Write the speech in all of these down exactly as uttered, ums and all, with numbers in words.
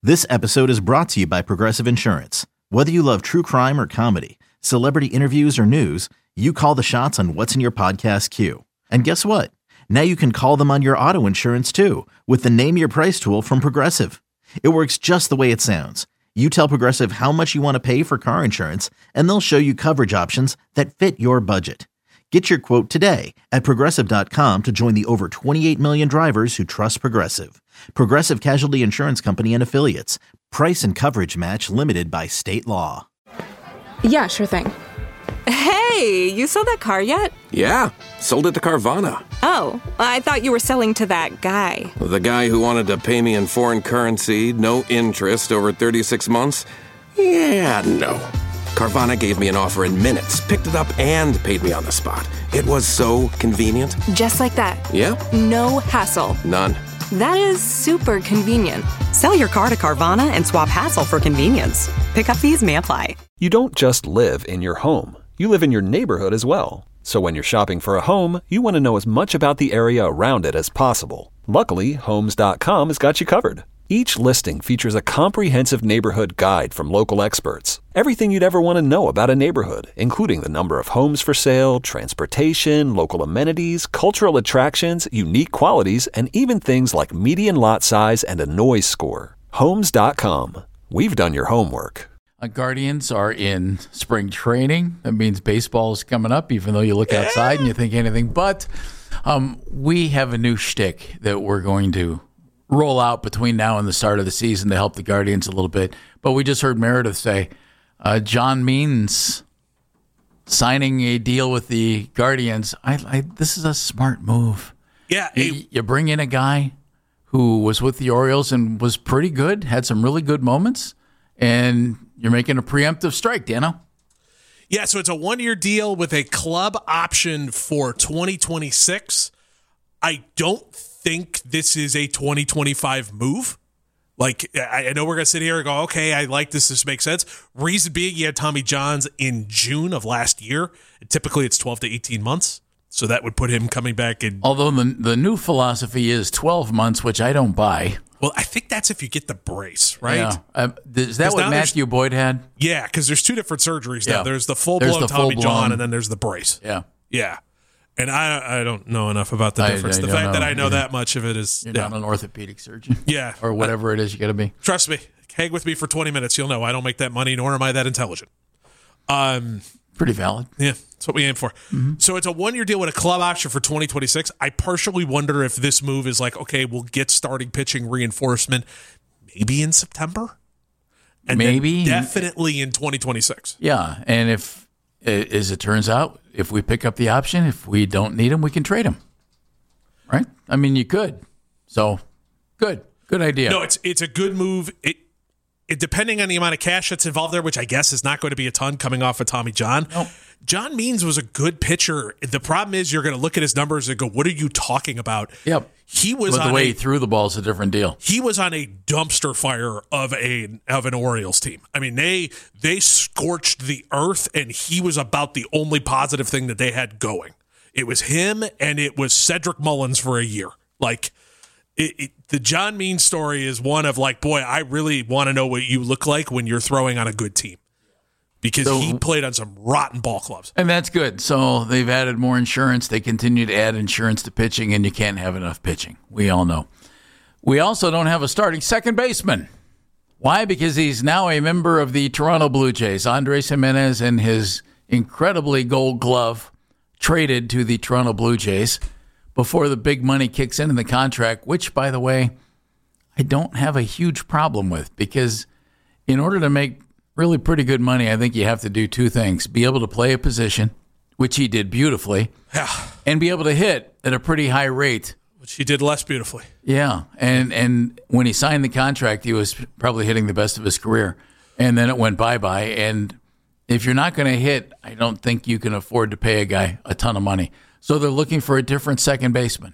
This episode is brought to you by Progressive Insurance. Whether you love true crime or comedy, celebrity interviews or news, you call the shots on what's in your podcast queue. And guess what? Now you can call them on your auto insurance too with the Name Your Price tool from Progressive. It works just the way it sounds. You tell Progressive how much you want to pay for car insurance, and they'll show you coverage options that fit your budget. Get your quote today at Progressive dot com to join the over twenty-eight million drivers who trust Progressive. Progressive Casualty Insurance Company and Affiliates. Price and coverage match limited by state law. Yeah, sure thing. Hey, you sold that car yet? Yeah, sold it to Carvana. Oh, I thought you were selling to that guy. The guy who wanted to pay me in foreign currency, no interest, over thirty-six months? Yeah, no. Carvana gave me an offer in minutes, picked it up, and paid me on the spot. It was so convenient. Just like that. Yeah. No hassle. None. That is super convenient. Sell your car to Carvana and swap hassle for convenience. Pickup fees may apply. You don't just live in your home. You live in your neighborhood as well. So when you're shopping for a home, you want to know as much about the area around it as possible. Luckily, Homes dot com has got you covered. Each listing features a comprehensive neighborhood guide from local experts. Everything you'd ever want to know about a neighborhood, including the number of homes for sale, transportation, local amenities, cultural attractions, unique qualities, and even things like median lot size and a noise score. Homes dot com. We've done your homework. Uh, Guardians are in spring training. That means baseball is coming up, even though you look outside and you think anything but. Um, we have a new shtick that we're going to roll out between now and the start of the season to help the Guardians a little bit. But we just heard Meredith say uh, John Means signing a deal with the Guardians. I, I this is a smart move. Yeah, you, a- you bring in a guy who was with the Orioles and was pretty good, had some really good moments, and you're making a preemptive strike, Dano. Yeah, so it's a one-year deal with a club option for twenty twenty-six. I don't think this is a twenty twenty-five move. Like, I know we're going to sit here and go, okay, I like this. This makes sense. Reason being, you had Tommy Johns in June of last year. Typically, it's twelve to eighteen months. So that would put him coming back in. Although the, the new philosophy is twelve months, which I don't buy. Well, I think that's if you get the brace, right? Yeah. Uh, is that what Matthew Boyd had? Yeah, because there's two different surgeries now. Yeah. There's the full-blown the Tommy full-blown. John, and then there's the brace. Yeah. Yeah. And I I don't know enough about the I- difference. I the don't fact know. that I know You're- that much of it is, You're yeah. not an orthopedic surgeon. Yeah. Or whatever it is you got to be. Trust me. Hang with me for twenty minutes. You'll know I don't make that money, nor am I that intelligent. Um, Pretty valid. Yeah, that's what we aim for. Mm-hmm. So it's a one-year deal with a club option for twenty twenty-six. I partially wonder if this move is like, okay, we'll get starting pitching reinforcement maybe in September. And Maybe. then definitely in twenty twenty-six. Yeah. And if, as it turns out, if we pick up the option, if we don't need him, we can trade him. Right? I mean, you could. So, good. Good idea. No, it's it's a good move. It, it depending on the amount of cash that's involved there, which I guess is not going to be a ton coming off of Tommy John. Nope. John Means was a good pitcher. The problem is you're going to look at his numbers and go, what are you talking about? Yep. He was But the on way a, he threw the ball is a different deal. he was on a dumpster fire of a of an Orioles team. I mean, they they scorched the earth, and he was about the only positive thing that they had going. It was him, and it was Cedric Mullins for a year. Like, it, it, the John Means story is one of like, boy, I really want to know what you look like when you're throwing on a good team. Because So- he played on some rotten ball clubs. And that's good. So they've added more insurance. They continue to add insurance to pitching, and you can't have enough pitching. We all know. We also don't have a starting second baseman. Why? Because he's now a member of the Toronto Blue Jays. Andres Jimenez and his incredibly gold glove traded to the Toronto Blue Jays before the big money kicks in in the contract, which, by the way, I don't have a huge problem with, because in order to make really pretty good money, I think you have to do two things. Be able to play a position, which he did beautifully, Yeah. and be able to hit at a pretty high rate. Which he did less beautifully. Yeah, and and when he signed the contract, he was probably hitting the best of his career, and then it went bye-bye. And if you're not going to hit, I don't think you can afford to pay a guy a ton of money. So they're looking for a different second baseman.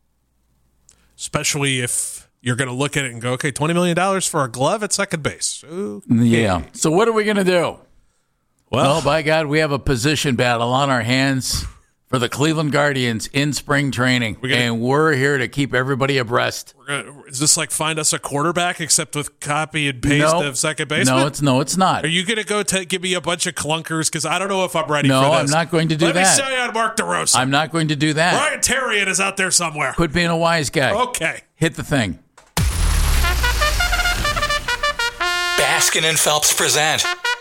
Especially if you're going to look at it and go, okay, twenty million dollars for a glove at second base. Okay. Yeah. So what are we going to do? Well, Well, by God, we have a position battle on our hands for the Cleveland Guardians in spring training, We're gonna- and we're here to keep everybody abreast. We're gonna, is this like find us a quarterback except with copy and paste No. of second baseman? No, it's no, it's not. Are you going to go to give me a bunch of clunkers? Because I don't know if I'm ready No, for this. I'm not going to do Let that. Let me say on Mark DeRosa. I'm not going to do that. Brian Terrian is out there somewhere. Quit being a wise guy. Okay. Hit the thing. Baskin and Phelps present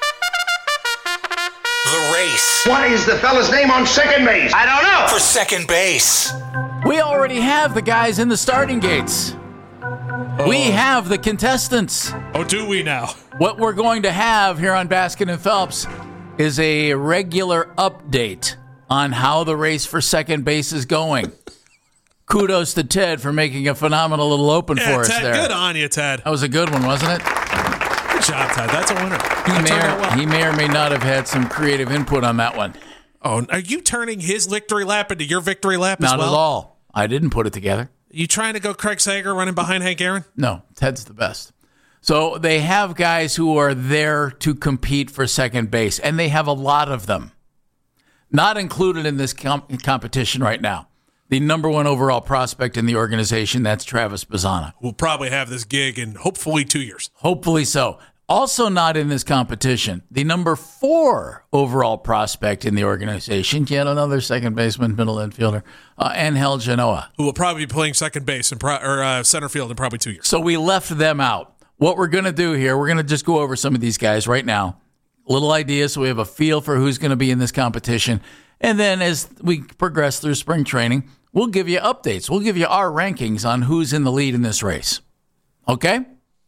The Race What is the fella's name on second base? I don't know. for second base. We already have the guys in the starting gates. We have the contestants. Oh, do we now? What we're going to have here on Baskin and Phelps is a regular update on how the race for second base is going. Kudos to Ted for making a phenomenal little open Yeah, for us Ted, there. good on you, Ted. That was a good one, wasn't it? Good job, Ted. That's a winner. He That may, turned or, out well. he may or may not have had some creative input on that one. Oh, are you turning his victory lap into your victory lap as Not well? at all. I didn't put it together. You trying to go Craig Sager running behind Hank Aaron? No, Ted's the best. So they have guys who are there to compete for second base, and they have a lot of them. Not included in this com- competition right now. The number one overall prospect in the organization, that's Travis Bazzana. We'll probably have this gig in hopefully two years. Hopefully so. Also not in this competition, the number four overall prospect in the organization, yet another second baseman, middle infielder, uh, Angel Genoa. Who will probably be playing second base and pro- or uh, center field in probably two years. So we left them out. What we're going to do here, we're going to just go over some of these guys right now. Little ideas so we have a feel for who's going to be in this competition. And then as we progress through spring training, we'll give you updates. We'll give you our rankings on who's in the lead in this race. Okay?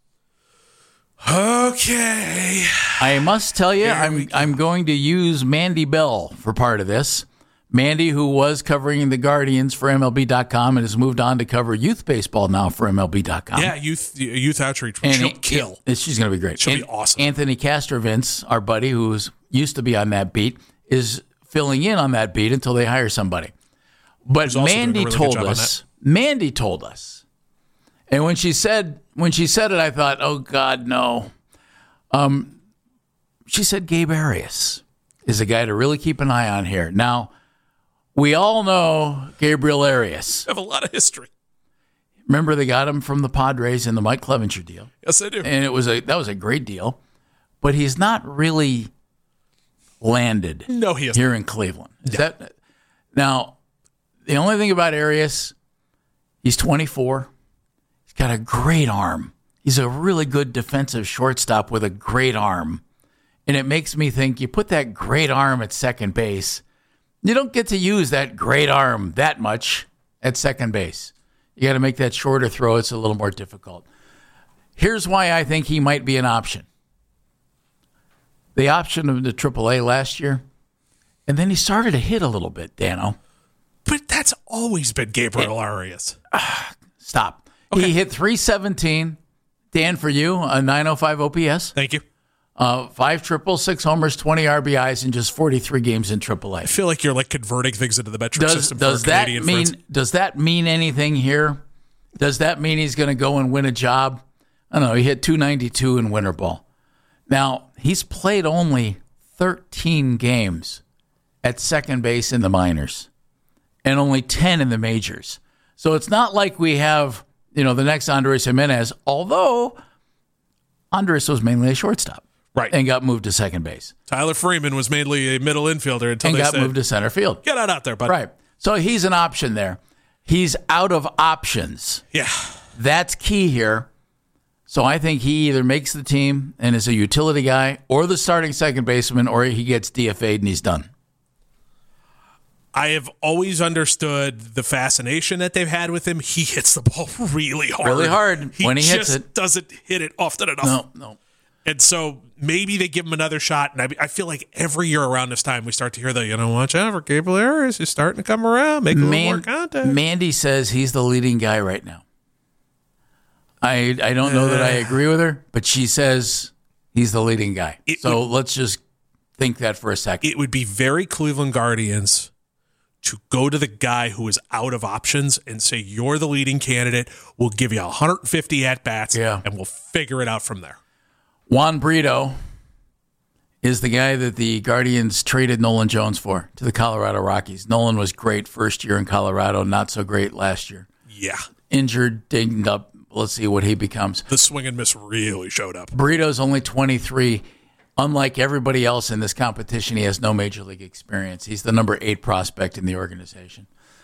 Okay. I must tell you, I'm I'm going to use Mandy Bell for part of this. Mandy, who was covering the Guardians for M L B dot com and has moved on to cover youth baseball now for M L B dot com. Yeah, youth youth outreach. And She'll it- kill. it- she's going to be great. She'll And be awesome. Anthony Castrovins, our buddy who's used to be on that beat, is filling in on that beat until they hire somebody. But Who's also doing a Mandy really good told job on us, Mandy told us, and when she said when she said it, I thought, oh God, no. Um, she said Gabe Arias is a guy to really keep an eye on here. Now, we all know Gabriel Arias. I have a lot of history. Remember, they got him from the Padres in the Mike Clevenger deal. Yes, I do. And it was a that was a great deal, but he's not really landed No, he isn't. here in Cleveland. Is that now the only thing about Arias, he's twenty-four. He's got a great arm. He's a really good defensive shortstop with a great arm. And it makes me think you put that great arm at second base, you don't get to use that great arm that much at second base. You got to make that shorter throw. It's a little more difficult. Here's why I think he might be an option. They optioned him to triple A last year, and then he started to hit a little bit, Dano. But that's always been Gabriel Arias. Stop. Okay. He hit three seventeen. Dan, for you, a nine oh five O P S. Thank you. Uh, five triples, six homers, twenty R B Is in just forty-three games in triple A. I feel like you're like converting things into the metric Does, system does for that Canadian mean friends. does that mean anything here? Does that mean he's going to go and win a job? I don't know. He hit two ninety-two in winter ball. Now, he's played only thirteen games at second base in the minors and only ten in the majors. So it's not like we have, you know, the next Andres Jimenez, although Andres was mainly a shortstop. Right. And got moved to second base. Tyler Freeman was mainly a middle infielder until And they got said, moved to center field. get out out there, bud. Right. So he's an option there. He's out of options. Yeah. That's key here. So I think he either makes the team and is a utility guy or the starting second baseman, or he gets D F A'd and he's done. I have always understood the fascination that they've had with him. He hits the ball really hard. Really hard He when he hits just it. doesn't hit it often enough. No, no. And so maybe they give him another shot. And I, I feel like every year around this time, we start to hear the, you know, watch out for Gabriel Arias. He's starting to come around, make a little more contact. Mandy says he's the leading guy right now. I I don't know that I agree with her, but she says he's the leading guy. It So would- let's just think that for a second. It would be very Cleveland Guardians to go to the guy who is out of options and say, you're the leading candidate. We'll give you one hundred fifty at-bats, Yeah. and we'll figure it out from there. Juan Brito is the guy that the Guardians traded Nolan Jones for to the Colorado Rockies. Nolan was great first year in Colorado, not so great last year. Yeah. Injured, dinged up. Let's see what he becomes. The swing and miss really showed up. Burrito's only twenty-three. Unlike everybody else in this competition, he has no major league experience. He's the number eight prospect in the organization.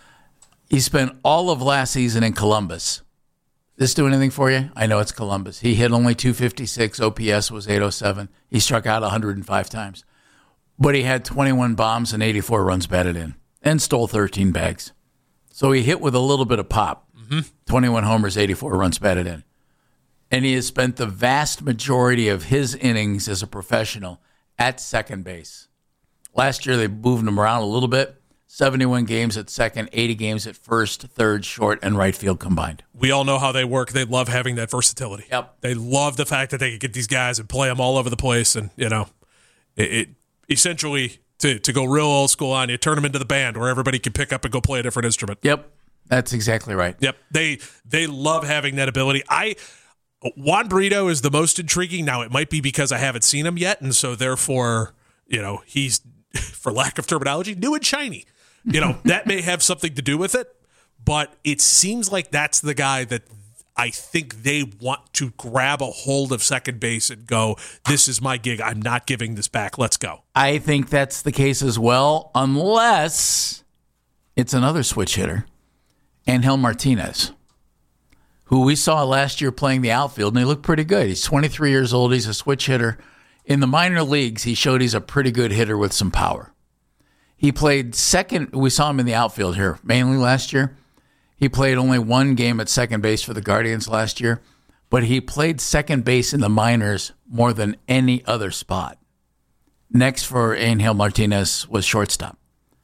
He spent all of last season in Columbus. This do anything for you? I know it's Columbus. He hit only two fifty-six. O P S was eight oh seven. He struck out one hundred five times. But he had twenty-one bombs and eighty-four runs batted in and stole thirteen bags. So he hit with a little bit of pop. Mm-hmm. twenty-one homers, eighty-four runs batted in. And he has spent the vast majority of his innings as a professional at second base. Last year, they moved him around a little bit. seventy-one games at second, eighty games at first, third, short, and right field combined. We all know how they work. They love having that versatility. Yep. They love the fact that they can get these guys and play them all over the place. And, you know, it, it essentially, to, to go real old school on you, turn them into the band where everybody can pick up and go play a different instrument. Yep. That's exactly right. Yep. They they love having that ability. I Juan Brito is the most intriguing. Now, it might be because I haven't seen him yet, and so therefore, you know, he's, for lack of terminology, new and shiny. You know, that may have something to do with it, but it seems like that's the guy that I think they want to grab a hold of second base and go, this is my gig. I'm not giving this back. Let's go. I think that's the case as well, unless it's another switch hitter, Angel Martinez, who we saw last year playing the outfield, and he looked pretty good. He's twenty-three years old. He's a switch hitter. In the minor leagues, he showed he's a pretty good hitter with some power. He played second. We saw him in the outfield here, mainly last year. He played only one game at second base for the Guardians last year, but he played second base in the minors more than any other spot. Next for Angel Martinez was shortstop.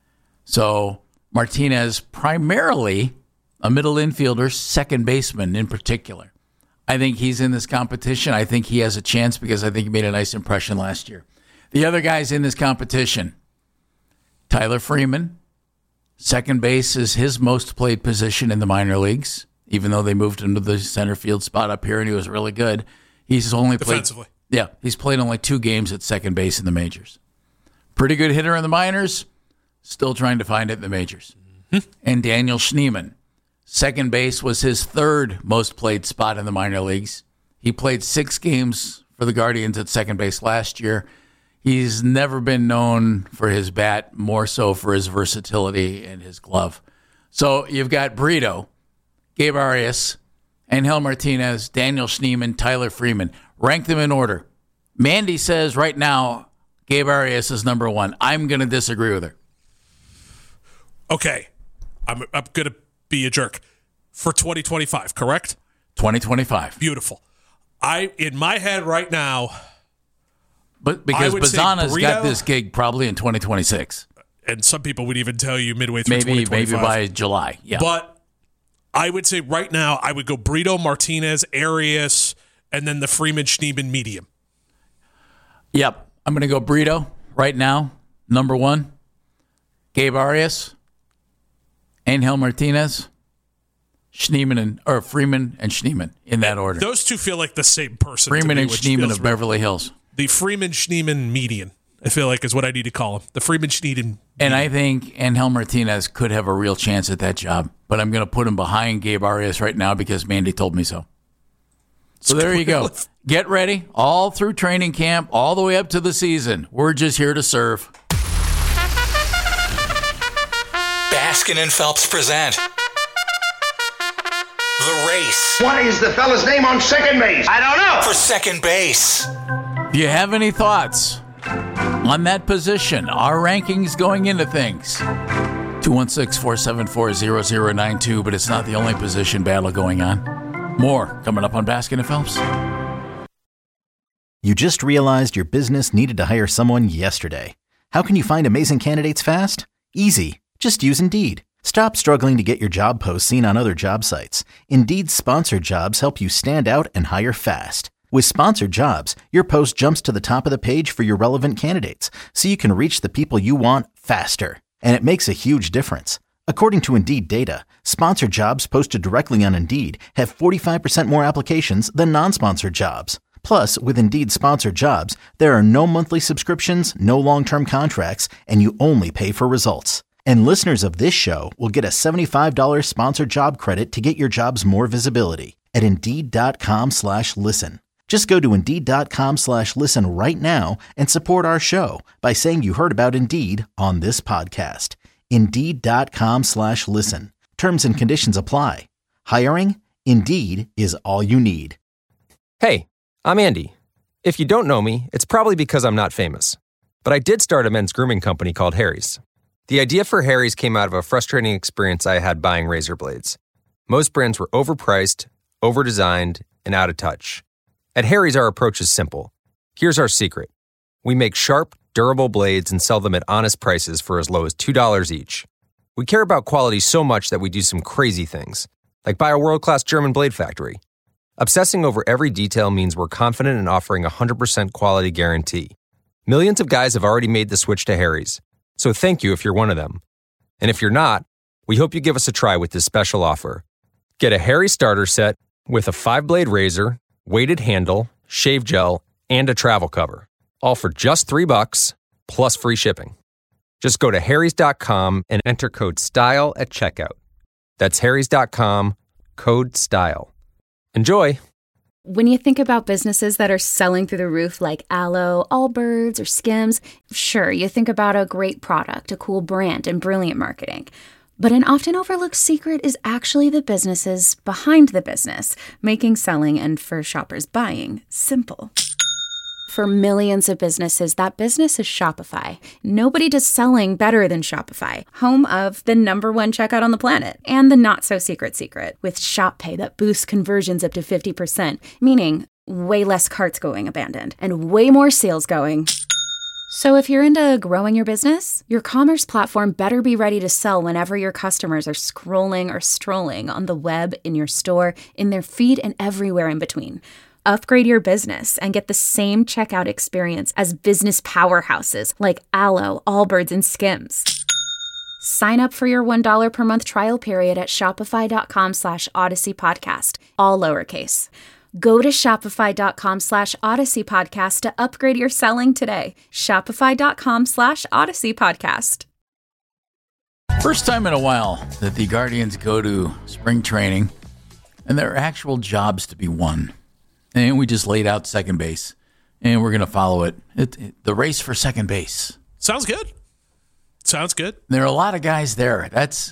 So Martinez, primarily a middle infielder, second baseman in particular. I think he's in this competition. I think he has a chance because I think he made a nice impression last year. The other guys in this competition, Tyler Freeman, second base is his most played position in the minor leagues, even though they moved him to the center field spot up here and he was really good. He's only played defensively. Yeah, he's played only two games at second base in the majors. Pretty good hitter in the minors, still trying to find it in the majors. Mm-hmm. And Daniel Schneemann, second base was his third most played spot in the minor leagues. He played six games for the Guardians at second base last year. He's never been known for his bat, more so for his versatility and his glove. So you've got Brito, Gabe Arias, Angel Martinez, Daniel Schneemann, Tyler Freeman. Rank them in order. Mandy says right now Gabe Arias is number one. I'm going to disagree with her. Okay. I'm, I'm going to be a jerk. For twenty twenty-five, correct? twenty twenty-five. Beautiful. I in my head right now... But because Bazana's got this gig probably in twenty twenty-six. And some people would even tell you midway through maybe, twenty twenty-five. Maybe by July, yeah. But I would say right now I would go Brito, Martinez, Arias, and then the Freeman Schneemann medium. Yep. I'm going to go Brito right now, number one. Gabe Arias, Angel Martinez, Schneemann and or Freeman and Schneemann in that order. Those two feel like the same person. Freeman me, and Schneemann of Beverly Hills. The Freeman Schneemann median, I feel like, is what I need to call him. The Freeman Schneemann median. And I think Angel Martinez could have a real chance at that job, but I'm going to put him behind Gabe Arias right now because Mandy told me so. So there you go. Get ready. All through training camp, all the way up to the season. We're just here to serve. Baskin and Phelps present The Race. What is the fella's name on second base? I don't know. For second base. Do you have any thoughts on that position? Our rankings going into things. two one six, four seven four, zero zero nine two, but it's not the only position battle going on. More coming up on Baskin and Phelps. You just realized your business needed to hire someone yesterday. How can you find amazing candidates fast? Easy. Just use Indeed. Stop struggling to get your job posts seen on other job sites. Indeed's sponsored jobs help you stand out and hire fast. With sponsored jobs, your post jumps to the top of the page for your relevant candidates, so you can reach the people you want faster. And it makes a huge difference. According to Indeed data, sponsored jobs posted directly on Indeed have forty-five percent more applications than non-sponsored jobs. Plus, with Indeed sponsored jobs, there are no monthly subscriptions, no long-term contracts, and you only pay for results. And listeners of this show will get a seventy-five dollars sponsored job credit to get your jobs more visibility at Indeed.com slash listen. Just go to Indeed.com slash listen right now and support our show by saying you heard about Indeed on this podcast. Indeed.com slash listen. Terms and conditions apply. Hiring? Indeed is all you need. Hey, I'm Andy. If you don't know me, it's probably because I'm not famous. But I did start a men's grooming company called Harry's. The idea for Harry's came out of a frustrating experience I had buying razor blades. Most brands were overpriced, overdesigned, and out of touch. At Harry's, our approach is simple. Here's our secret. We make sharp, durable blades and sell them at honest prices for as low as two dollars each. We care about quality so much that we do some crazy things, like buy a world-class German blade factory. Obsessing over every detail means we're confident in offering a one hundred percent quality guarantee. Millions of guys have already made the switch to Harry's, so thank you if you're one of them. And if you're not, we hope you give us a try with this special offer. Get a Harry's starter set with a five-blade razor, weighted handle, shave gel, and a travel cover, all for just three bucks plus free shipping. Just go to harrys dot com and enter code STYLE at checkout. That's harrys dot com, code STYLE. Enjoy! When you think about businesses that are selling through the roof like Aloe, Allbirds, or Skims, sure, you think about a great product, a cool brand, and brilliant marketing. But an often overlooked secret is actually the businesses behind the business, making selling and for shoppers buying simple. For millions of businesses, that business is Shopify. Nobody does selling better than Shopify, home of the number one checkout on the planet, and the not-so-secret secret, with Shop Pay that boosts conversions up to fifty percent, meaning way less carts going abandoned, and way more sales going. So if you're into growing your business, your commerce platform better be ready to sell whenever your customers are scrolling or strolling on the web, in your store, in their feed, and everywhere in between. Upgrade your business and get the same checkout experience as business powerhouses like Aloe, Allbirds, and Skims. Sign up for your one dollar per month trial period at shopify.com slash Odyssey Podcast, all lowercase. Go to shopify.com slash Odyssey Podcast to upgrade your selling today. Shopify.com slash Odyssey Podcast. First time in a while that the Guardians go to spring training and there are actual jobs to be won. And we just laid out second base, and we're going to follow it. It, it. The race for second base. Sounds good. Sounds good. There are a lot of guys there. That's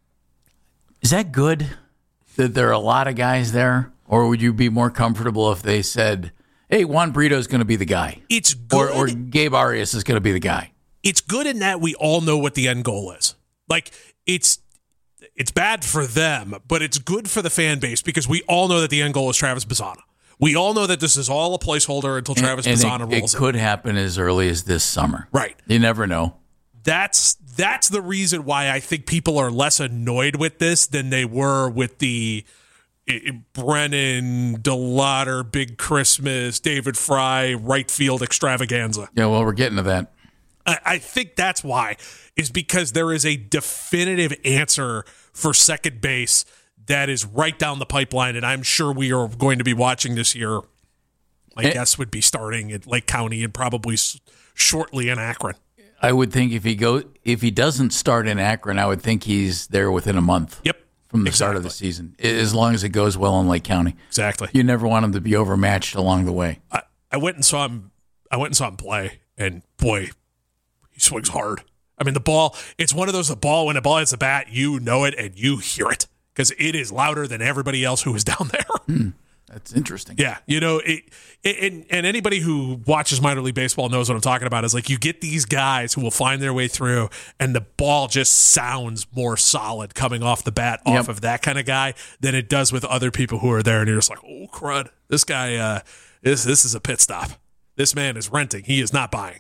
is that good that there are a lot of guys there? Or would you be more comfortable if they said, hey, Juan Brito is going to be the guy? It's good. Or, or Gabe Arias is going to be the guy. It's good in that we all know what the end goal is. Like, it's it's bad for them, but it's good for the fan base because we all know that the end goal is Travis Bazzana. We all know that this is all a placeholder until Travis and, Bazzana and it, rolls it could happen as early as this summer. Right. You never know. That's that's the reason why I think people are less annoyed with this than they were with the it, Brennan, DeLauder, Big Christmas, David Fry, right field extravaganza. Yeah, well, we're getting to that. I, I think that's why, is because there is a definitive answer for second base that is right down the pipeline, and I'm sure we are going to be watching this year. My and, guess would be starting at Lake County and probably s- shortly in Akron. I would think if he go if he doesn't start in Akron, I would think he's there within a month. Yep, from the exactly. start of the season, as long as it goes well in Lake County. Exactly. You never want him to be overmatched along the way. I, I went and saw him. I went and saw him play, and boy, he swings hard. I mean, the ball. It's one of those. The ball when the ball hits the bat, you know it and you hear it. Because it is louder than everybody else who is down there. Hmm, that's interesting. Yeah, you know, it, it, and, and anybody who watches minor league baseball knows what I'm talking about. Is like you get these guys who will find their way through, and the ball just sounds more solid coming off the bat off yep. of that kind of guy than it does with other people who are there. And you're just like, oh, crud. This guy, uh, this, this is a pit stop. This man is renting. He is not buying.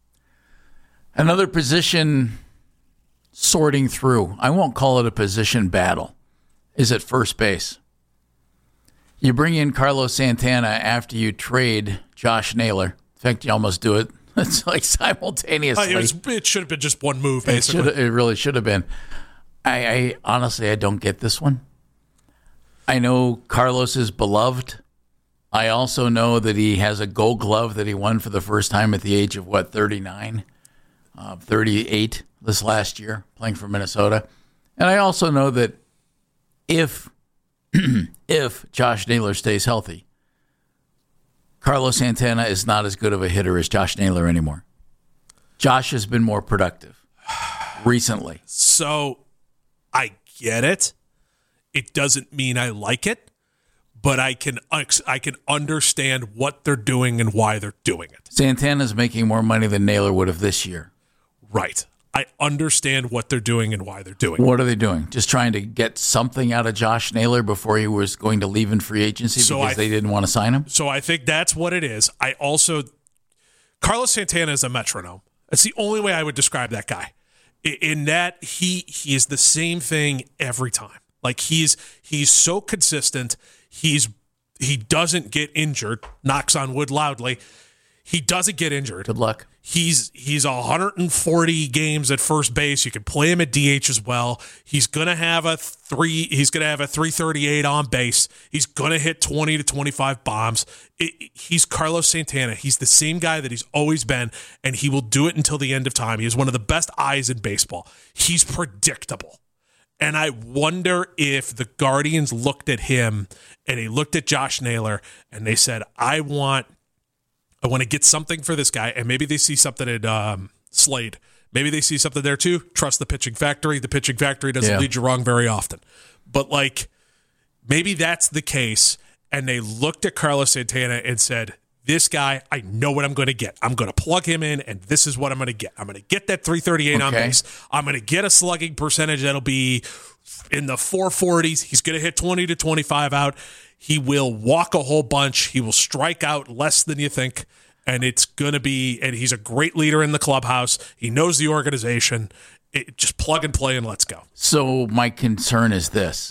Another position sorting through. I won't call it a position battle. Is at first base. You bring in Carlos Santana after you trade Josh Naylor. In fact, you almost do it. It's like simultaneously. Uh, it, was, it should have been just one move, basically. It, it really should have been. I, I honestly, I don't get this one. I know Carlos is beloved, I also know that he has a Gold Glove that he won for the first time at the age of, what, thirty-nine, uh, thirty-eight this last year, playing for Minnesota. And I also know that if if Josh Naylor stays healthy, Carlos Santana is not as good of a hitter as Josh Naylor anymore. Josh has been more productive recently. So I get it. It doesn't mean I like it. But I can I can understand what they're doing and why they're doing it. Santana's making more money than Naylor would have this year. Right. I understand what they're doing and why they're doing What it. are they doing? Just trying to get something out of Josh Naylor before he was going to leave in free agency So because I- they didn't want to sign him? So I think that's what it is. I also Carlos Santana is a metronome. That's the only way I would describe that guy. I- In that he he is the same thing every time. Like he's he's so consistent. He's he doesn't get injured. Knocks on wood loudly. He doesn't get injured. Good luck. He's he's one hundred forty games at first base. You can play him at D H as well. He's gonna have a three. He's gonna have a three thirty-eight on base. He's gonna hit twenty to twenty-five bombs. It, it- he's Carlos Santana. He's the same guy that he's always been, and he will do it until the end of time. He is one of the best eyes in baseball. He's predictable. And I wonder if the Guardians looked at him and they looked at Josh Naylor and they said, I want I want to get something for this guy. And maybe they see something at um, Slade. Maybe they see something there too. Trust the pitching factory. The pitching factory doesn't Yeah. lead you wrong very often. But like maybe that's the case. And they looked at Carlos Santana and said, this guy, I know what I'm going to get. I'm going to plug him in, and this is what I'm going to get. I'm going to get that three thirty-eight on Okay. base. I'm going to get a slugging percentage that'll be in the four forties. He's going to hit twenty to twenty-five out. He will walk a whole bunch. He will strike out less than you think, and it's going to be – and he's a great leader in the clubhouse. He knows the organization. It, just plug and play and let's go. So my concern is this.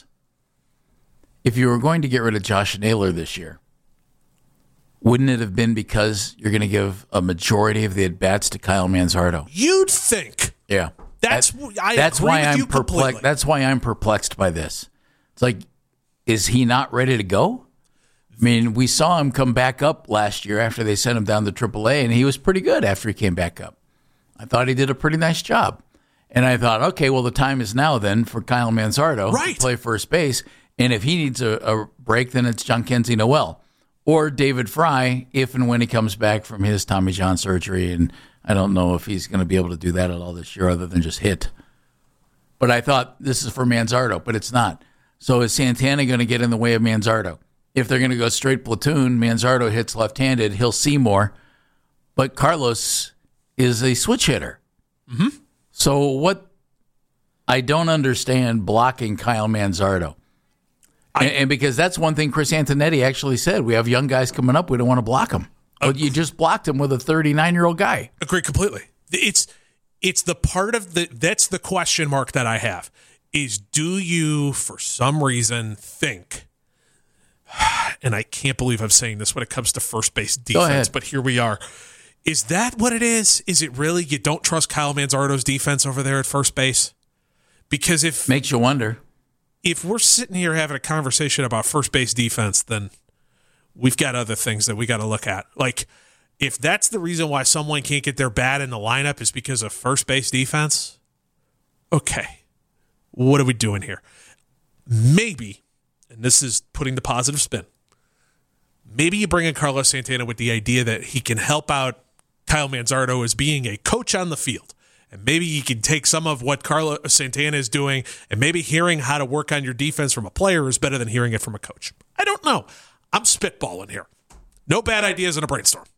If you were going to get rid of Josh Naylor this year, wouldn't it have been because you're going to give a majority of the at-bats to Kyle Manzardo? You'd think. Yeah. That's That- I that's agree why with I'm you completely. perplexed. That's why I'm perplexed by this. It's like, is he not ready to go? I mean, we saw him come back up last year after they sent him down to triple A, and he was pretty good after he came back up. I thought he did a pretty nice job. And I thought, okay, well, the time is now then for Kyle Manzardo Right. to play first base. And if he needs a, a break, then it's Jhonkensy Noel or David Fry if and when he comes back from his Tommy John surgery. And I don't know if he's going to be able to do that at all this year other than just hit. But I thought this is for Manzardo, but it's not. So is Santana going to get in the way of Manzardo? If they're going to go straight platoon, Manzardo hits left-handed, he'll see more. But Carlos is a switch hitter. Mm-hmm. So what I don't understand blocking Kyle Manzardo. And, and because that's one thing Chris Antonetti actually said. We have young guys coming up. We don't want to block them. But you just blocked him with a thirty-nine-year-old guy. Agree completely. It's it's the part of the that's the question mark that I have is do you for some reason think, and I can't believe I'm saying this when it comes to first base Go defense, ahead. but here we are. Is that what it is? Is it really you don't trust Kyle Manzardo's defense over there at first base? Because if Makes you wonder. if we're sitting here having a conversation about first base defense, then we've got other things that we got to look at. Like, if that's the reason why someone can't get their bat in the lineup is because of first base defense, okay, what are we doing here? Maybe, and this is putting the positive spin, maybe you bring in Carlos Santana with the idea that he can help out Kyle Manzardo as being a coach on the field. And maybe you can take some of what Carlos Santana is doing, and maybe hearing how to work on your defense from a player is better than hearing it from a coach. I don't know. I'm spitballing here. No bad ideas in a brainstorm.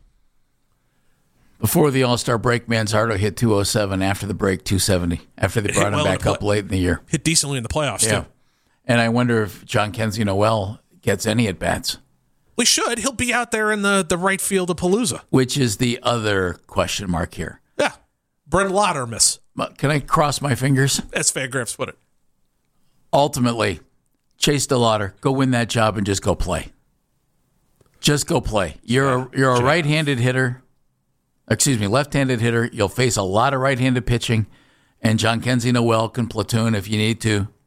Before the All-Star break, Manzardo hit two oh seven. After the break, two seventy. After they Hit brought him well in back the play- up late in the year. Hit decently in the playoffs, Yeah. too. And I wonder if Jhonkensy Noel gets any at-bats, We should. He'll be out there in the, the right field of Palooza. which is the other question mark here. Yeah. Brent Laudermiss, But can I cross my fingers? as Fangraphs put it. Ultimately, Chase DeLauder, go win that job and just go play. Just go play. You're a, you're a right-handed hitter. Excuse me, left-handed hitter. You'll face a lot of right-handed pitching, and Jhonkensy Noel can platoon if you need to,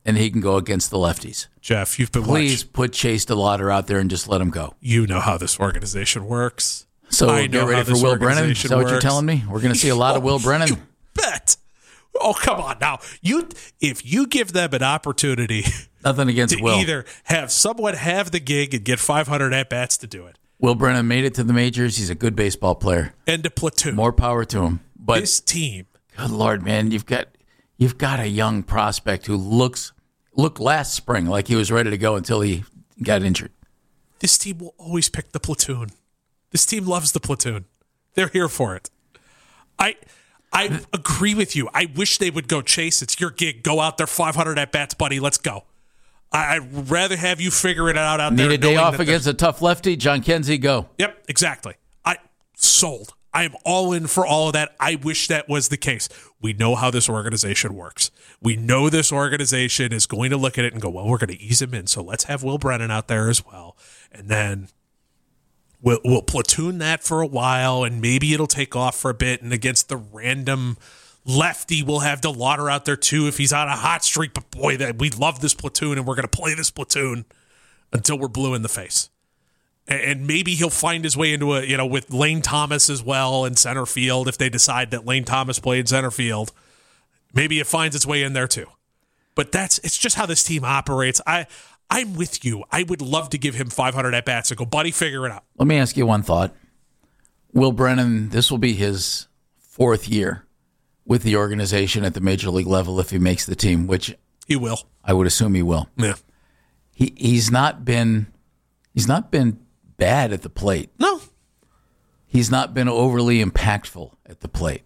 and he can go against the lefties. Jeff, you've been Please watching. put Chase DeLauder out there and just let him go. You know how this organization works. So I get know ready how for this Will Brennan? Is organization that what you're works. telling me? We're going to see a lot of Will Brennan? You bet. Oh, come on now. You, if you give them an opportunity Nothing against to Will. either have someone have the gig and get five hundred at-bats to do it. Will Brennan made it to the majors. He's a good baseball player. And a platoon. More power to him. But this team. Good Lord, man, you've got you've got a young prospect who looks looked last spring like he was ready to go until he got injured. This team will always pick the platoon. This team loves the platoon. They're here for it. I I agree with you. I wish they would go, Chase, it's your gig. Go out there, five hundred at-bats, buddy. Let's go. I, I'd rather have you figure it out out Need there. Need a day knowing off against a tough lefty? John Kenzie, go. Yep, exactly. I sold. I am all in for all of that. I wish that was the case. We know how this organization works. We know this organization is going to look at it and go, well, we're going to ease him in, so let's have Will Brennan out there as well. And then we'll, we'll platoon that for a while, and maybe it'll take off for a bit. And against the random lefty, we'll have DeLauder out there too if he's on a hot streak. But boy, that we love this platoon, and we're going to play this platoon until we're blue in the face. And maybe he'll find his way into a, you know, with Lane Thomas as well in center field if they decide that Lane Thomas played center field. Maybe it finds its way in there too. But that's, it's just how this team operates. I, I'm with you. I would love to give him five hundred at-bats and go, buddy, figure it out. Let me ask you one thought. Will Brennan, this will be his fourth year with the organization at the major league level if he makes the team, which he will. I would assume he will. Yeah. He he's not been he's not been bad at the plate. No. He's not been overly impactful at the plate.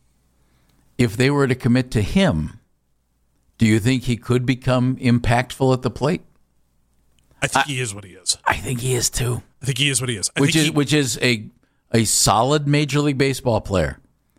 If they were to commit to him, do you think he could become impactful at the plate? I think I, he is what he is. I think he is too. I think he is what he is. I which is he, which is a a solid Major League Baseball player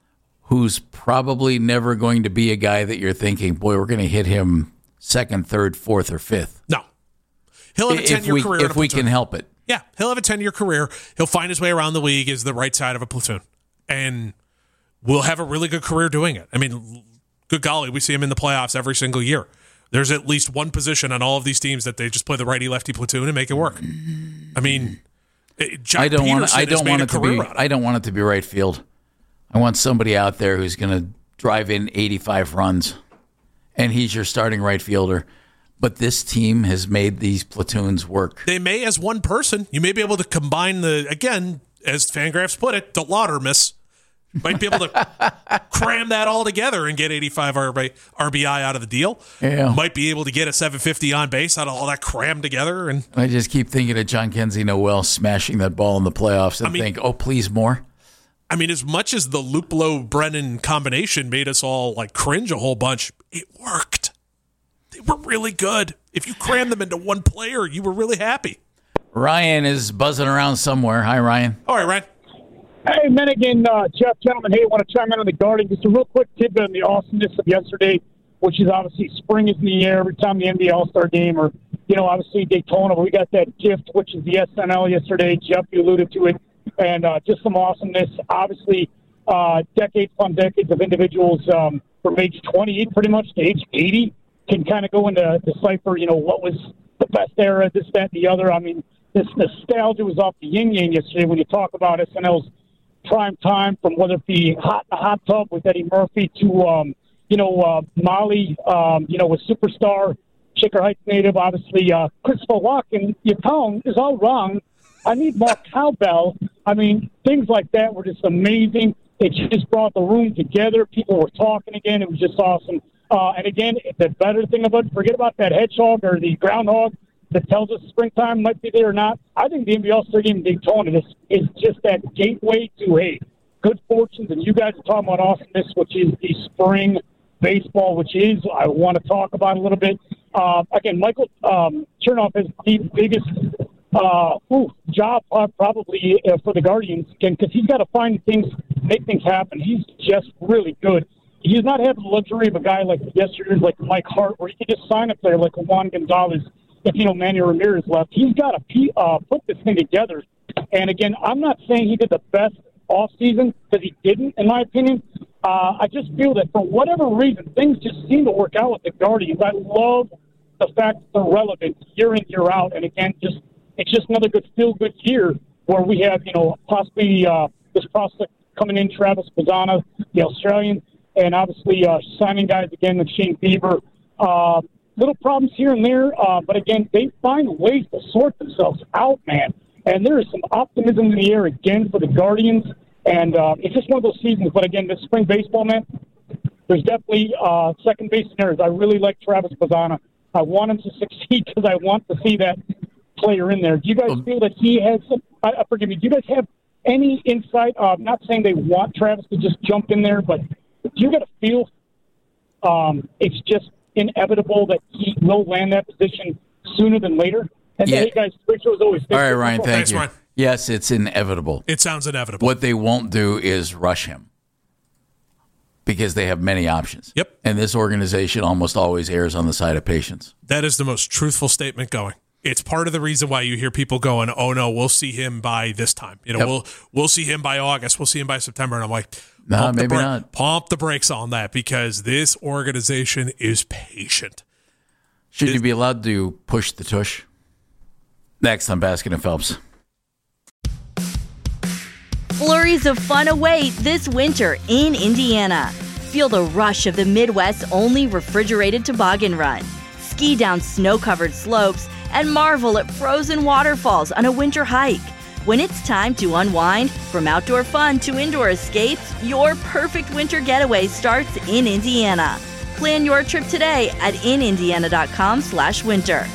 who's probably never going to be a guy that you're thinking, boy, we're going to hit him second, third, fourth, or fifth. No. He'll have a ten-year career. If we can help it. Yeah, he'll have a ten-year career. He'll find his way around the league as the right side of a platoon. And we'll have a really good career doing it. I mean, good golly, we see him in the playoffs every single year. There's at least one position on all of these teams that they just play the righty-lefty platoon and make it work. I mean, John I don't Peterson want. I don't want it to be. It. I don't want it to be right field. I want somebody out there who's going to drive in eighty-five runs, and he's your starting right fielder. But this team has made these platoons work. They may as one person. You may be able to combine the, again, as Fangraphs put it, the lauder miss. Might be able to cram that all together and get eighty-five R B I out of the deal. Yeah. Might be able to get a seven fifty on base out of all that crammed together. And I just keep thinking of John Kenzie Noel smashing that ball in the playoffs and I mean, think, oh, please, more. I mean, as much as the Luplow-Brennan combination made us all like cringe a whole bunch, it worked. They were really good. If you crammed them into one player, you were really happy. Ryan is buzzing around somewhere. Hi, Ryan. All right, Ryan. Hey, Mennigan, uh, Jeff, gentlemen, hey, I want to chime in on the Guardians. Just a real quick tidbit on the awesomeness of yesterday, which is obviously spring is in the air every time the N B A All-Star Game or, you know, obviously Daytona. We got that gift, which is the S N L yesterday. Jeff, you alluded to it. And uh, just some awesomeness. Obviously, uh, decades upon decades of individuals um, from age twenty-eight pretty much to age eighty can kind of go into decipher, you know, what was the best era, this, that, and the other. I mean, this nostalgia was off the yin-yang yesterday when you talk about S N L's prime time, from whether it be Hot in the Hot Tub with Eddie Murphy to, um, you know, uh, Molly, um, you know, with Superstar, Shaker Heights native, obviously, uh, Christopher Walken. Your tone is all wrong. I need more cowbell. I mean, things like that were just amazing. It just brought the room together. People were talking again. It was just awesome. Uh, and again, the better thing about it, forget about that hedgehog or the groundhog that tells us springtime might be there or not. I think the N B A All-Star Game in Daytona is, is just that gateway to, hey, good fortunes. And you guys are talking about awesomeness, which is the spring baseball, which is, I want to talk about a little bit. Uh, again, Michael um, Chernoff is the biggest uh, ooh, job uh, probably uh, for the Guardians, again, because he's got to find things, make things happen. He's just really good. He's not having the luxury of a guy like yesterday, like Mike Hart, where he can just sign a player like Juan Gonzalez if, you know, Manny Ramirez left. He's got to uh, put this thing together. And, again, I'm not saying he did the best offseason, because he didn't, in my opinion. Uh, I just feel that for whatever reason, things just seem to work out with the Guardians. I love the fact that they're relevant year in, year out. And again, just it's just another good feel-good year where we have, you know, possibly uh, this prospect coming in, Travis Bazzana, the Australian, and obviously uh, signing guys again with Shane Bieber. Uh, little problems here and there, uh, but again, they find ways to sort themselves out, man. And there is some optimism in the air again for the Guardians. And uh, it's just one of those seasons. But again, this spring baseball, man, there's definitely uh, second base scenarios. I really like Travis Bazzana. I want him to succeed because I want to see that player in there. Do you guys feel that he has some, uh, forgive me, do you guys have any insight? Uh, I'm not saying they want Travis to just jump in there, but do you get a feel um, it's just inevitable that he will land that position sooner than later? And Yeah. hey, guys, great show as always. All right, Ryan, thank Thanks, you. Ryan. Yes, it's inevitable. It sounds inevitable. What they won't do is rush him because they have many options. Yep. And this organization almost always errs on the side of patience. That is the most truthful statement going. It's part of the reason why you hear people going, "Oh no, we'll see him by this time. You know, Yep. we'll we'll see him by August. We'll see him by September." And I'm like, No, pump the maybe bra- not. Pump the brakes on that because this organization is patient. Should you be allowed to push the tush? Next on Baskin and Phelps. Flurries of fun await this winter in Indiana. Feel the rush of the Midwest's only refrigerated toboggan run. Ski down snow-covered slopes and marvel at frozen waterfalls on a winter hike. When it's time to unwind, from outdoor fun to indoor escapes, your perfect winter getaway starts in Indiana. Plan your trip today at inindiana.com slash winter.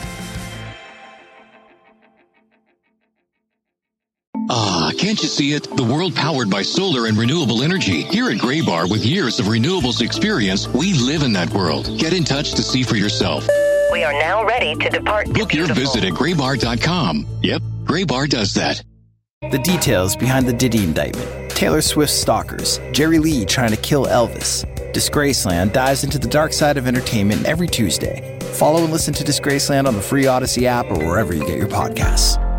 Ah, can't you see it? The world powered by solar and renewable energy. Here at Graybar, with years of renewables experience, we live in that world. Get in touch to see for yourself. We are now ready to depart. Book your visit at graybar dot com. Yep, Graybar does that. The details behind the Diddy indictment. Taylor Swift's stalkers. Jerry Lee trying to kill Elvis. Disgraceland dives into the dark side of entertainment every Tuesday. Follow and listen to Disgraceland on the free Odyssey app or wherever you get your podcasts.